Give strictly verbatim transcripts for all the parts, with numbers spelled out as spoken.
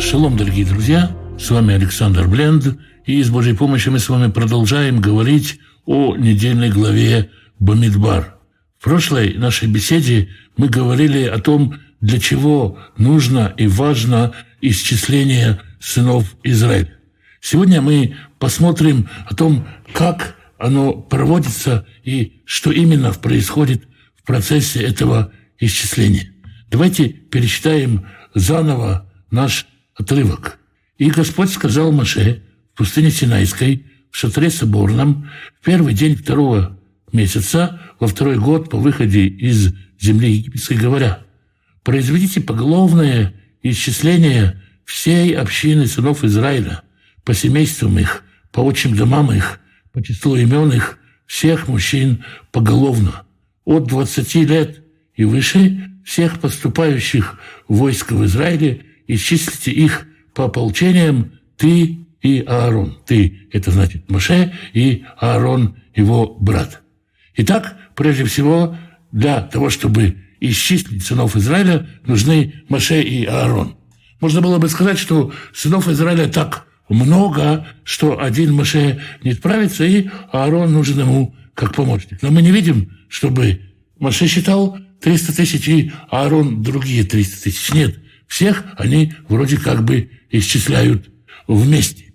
Шалом, дорогие друзья! С вами Александр Бленд, и с Божьей помощью мы с вами продолжаем говорить о недельной главе Бамидбар. В прошлой нашей беседе мы говорили о том, для чего нужно и важно исчисление сынов Израиля. Сегодня мы посмотрим о том, как оно проводится и что именно происходит в процессе этого исчисления. Давайте перечитаем заново наш отрывок. «И Господь сказал Моше в пустыне Синайской, в шатре соборном, в первый день второго месяца, во второй год по выходе из земли египетской, говоря: произведите поголовное исчисление всей общины сынов Израиля, по семействам их, по отчим домам их, по числу имен их, всех мужчин поголовно, от двадцати лет и выше, всех поступающих в войско в Израиле, исчислите их по ополчениям, ты и Аарон». Ты – это значит Моше, и Аарон – его брат. Итак, прежде всего, для того, чтобы исчислить сынов Израиля, нужны Моше и Аарон. Можно было бы сказать, что сынов Израиля так много, что один Моше не справится, и Аарон нужен ему как помощник. Но мы не видим, чтобы Моше считал триста тысяч, и Аарон другие триста тысяч. Нет, всех они вроде как бы исчисляют вместе.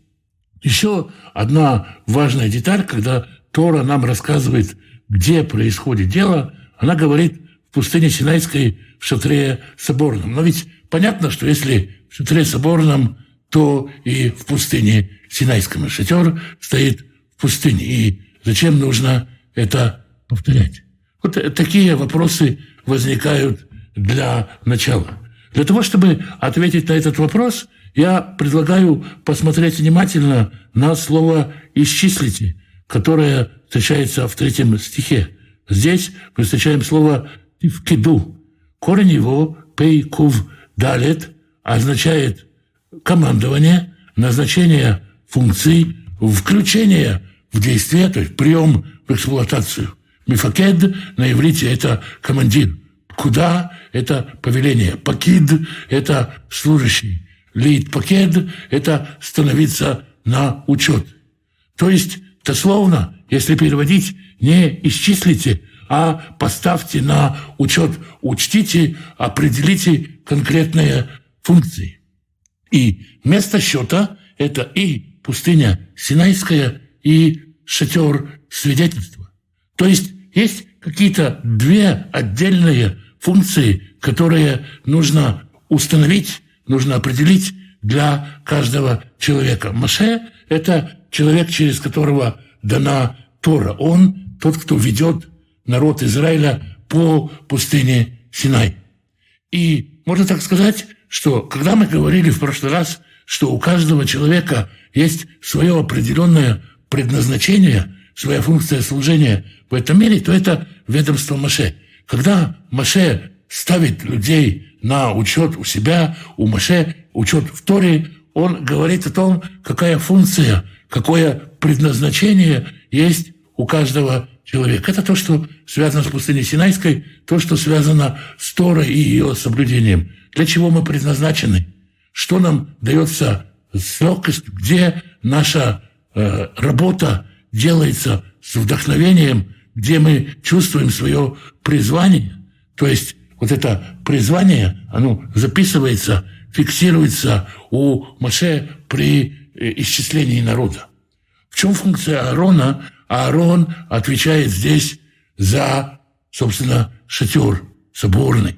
Еще одна важная деталь, когда Тора нам рассказывает, где происходит дело, она говорит в пустыне Синайской, в шатре соборном. Но ведь понятно, что если в шатре соборном, то и в пустыне Синайском. Шатер стоит в пустыне. И зачем нужно это повторять? Вот такие вопросы возникают для начала. Для того, чтобы ответить на этот вопрос, я предлагаю посмотреть внимательно на слово «исчислите», которое встречается в третьем стихе. Здесь мы встречаем слово «тивкиду». Корень его «пей кув далет» означает командование, назначение функций, включение в действие, то есть прием в эксплуатацию. Мифакед на иврите – это командир. Куда – это повеление. Пакид – это служащий. Лид пакед – это становиться на учет. То есть, дословно, если переводить, не исчислите, а поставьте на учет, учтите, определите конкретные функции. И место счета – это и пустыня Синайская, и шатер свидетельства. То есть есть какие-то две отдельные функции, которые нужно установить, нужно определить для каждого человека. Моше – это человек, через которого дана Тора. Он тот, кто ведет народ Израиля по пустыне Синай. И можно так сказать, что когда мы говорили в прошлый раз, что у каждого человека есть свое определенное предназначение, своя функция служения в этом мире, то это ведомство Моше. Когда Моше ставит людей на учет у себя, у Моше учет в Торе, он говорит о том, какая функция, какое предназначение есть у каждого человека. Это то, что связано с пустыней Синайской, то, что связано с Торой и ее соблюдением. Для чего мы предназначены? Что нам дается с легкостью? Где наша э, работа делается с вдохновением, где мы чувствуем свое призвание? То есть вот это призвание, оно записывается, фиксируется у Моше при исчислении народа. В чем функция Аарона? Аарон отвечает здесь за, собственно, шатер соборный.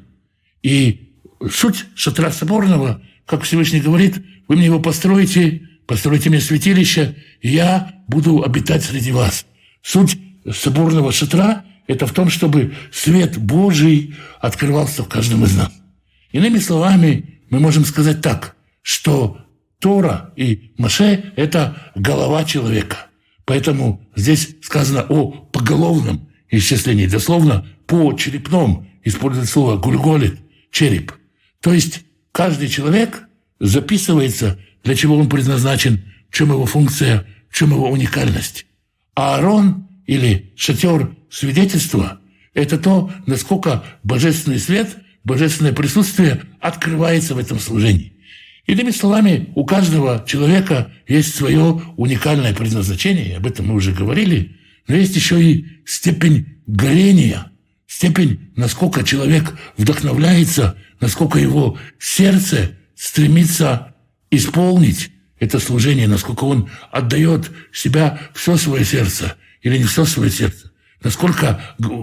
И суть шатра соборного, как Всевышний говорит, вы мне его построите, постройте мне святилище, и я буду обитать среди вас. Суть соборного шатра – это в том, чтобы свет Божий открывался в каждом из нас. Иными словами, мы можем сказать так, что Тора и Моше – это голова человека. Поэтому здесь сказано о поголовном исчислении, дословно по черепном, использует слово «гульголит» – череп. То есть каждый человек записывается, для чего он предназначен, в чем его функция, в чем его уникальность. А Аарон или шатер свидетельства – это то, насколько божественный свет, божественное присутствие открывается в этом служении. Иными словами, у каждого человека есть свое уникальное предназначение, об этом мы уже говорили, но есть еще и степень горения, степень, насколько человек вдохновляется, насколько его сердце стремится исполнить это служение, насколько он отдает себя, все свое сердце или не все свое сердце, насколько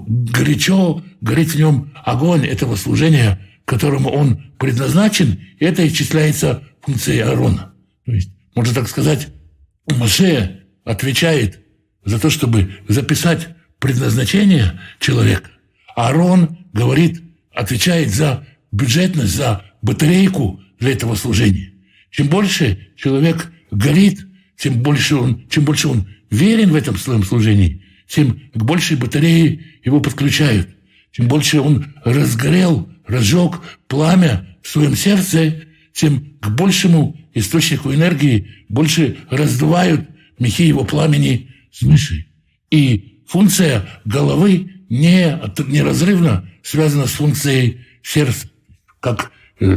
горячо горит в нем огонь этого служения, которому он предназначен, и это исчисляется функцией Аарона. То есть, можно так сказать, Моше отвечает за то, чтобы записать предназначение человека. Аарон говорит, отвечает за бюджетность, за батарейку для этого служения. Чем больше человек горит, тем больше он, чем больше он верен в этом своем служении, тем к большей батарее его подключают. Тем больше он разгорел, разжег пламя в своем сердце, тем к большему источнику энергии больше раздувают мехи его пламени свыше. И функция головы не, неразрывно связана с функцией сердца. Как э,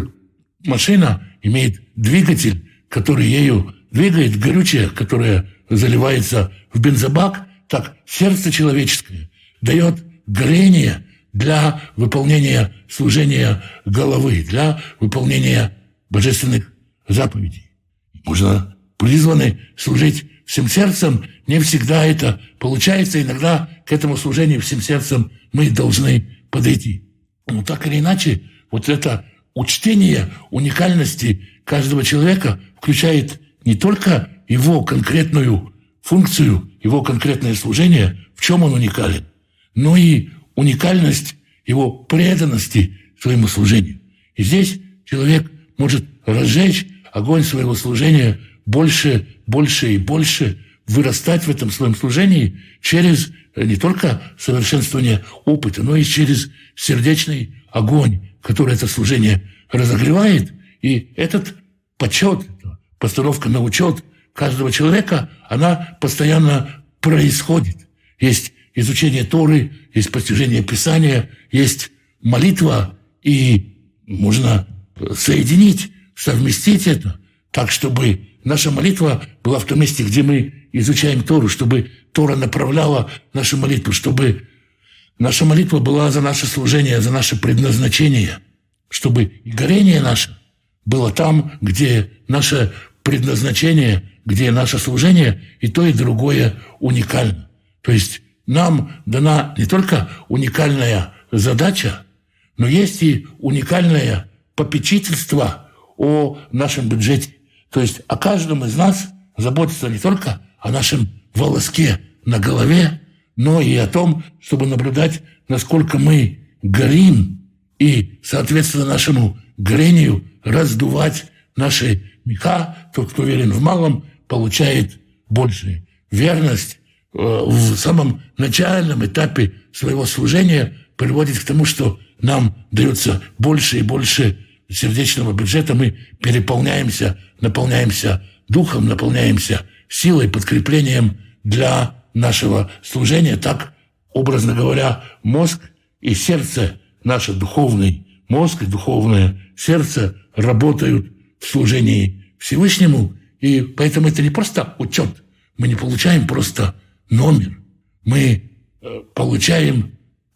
машина имеет двигатель, который ею двигает, горючее, которое заливается в бензобак, так сердце человеческое дает горение для выполнения служения головы, для выполнения божественных заповедей. Можно призваны служить всем сердцем, не всегда это получается, иногда к этому служению всем сердцем мы должны подойти. Но так или иначе, вот это учтение уникальности каждого человека включает не только его конкретную функцию, его конкретное служение, в чем он уникален, но и уникальность его преданности своему служению. И здесь человек может разжечь огонь своего служения больше, больше и больше, вырастать в этом своем служении через не только совершенствование опыта, но и через сердечный огонь, который это служение разогревает. И этот почет, постановка на учет каждого человека, она постоянно происходит. Есть изучение Торы, есть постижение Писания, есть молитва, и можно соединить, совместить это так, чтобы наша молитва была в том месте, где мы изучаем Тору, чтобы Тора направляла нашу молитву, чтобы наша молитва была за наше служение, за наше предназначение, чтобы и горение наше было там, где наше предназначение, где наше служение, и то, и другое уникально. То есть нам дана не только уникальная задача, но есть и уникальное попечительство о нашем бюджете. То есть о каждом из нас заботиться не только о нашем волоске на голове, но и о том, чтобы наблюдать, насколько мы горим, и, соответственно, нашему горению раздувать наши меха. Тот, кто верен в малом, получает больше. Верность э, в самом начальном этапе своего служения приводит к тому, что нам дается больше и больше сердечного бюджета, мы переполняемся, наполняемся духом, наполняемся силой, подкреплением для нашего служения. Так, образно говоря, мозг и сердце, наш духовный мозг и духовное сердце работают в служении Всевышнему, и поэтому это не просто учет, мы не получаем просто номер, мы получаем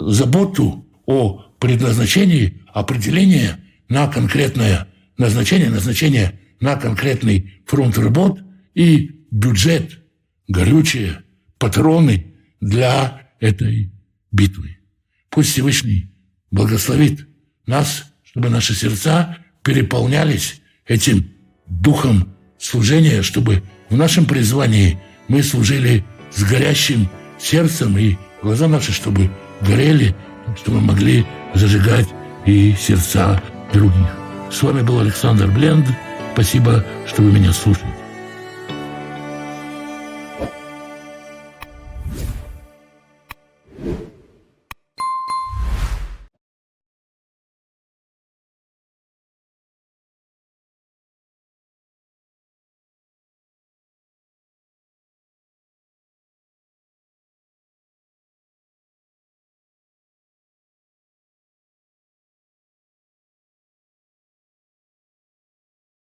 заботу о предназначении, определение на конкретное назначение, назначение на конкретный фронт работ и бюджет, горючее, патроны для этой битвы. Пусть Всевышний благословит нас, чтобы наши сердца переполнялись этим духом служения, чтобы в нашем призвании мы служили с горящим сердцем, и глаза наши, чтобы горели, чтобы мы могли зажигать и сердца других. С вами был Александр Бленд. Спасибо, что вы меня слушали.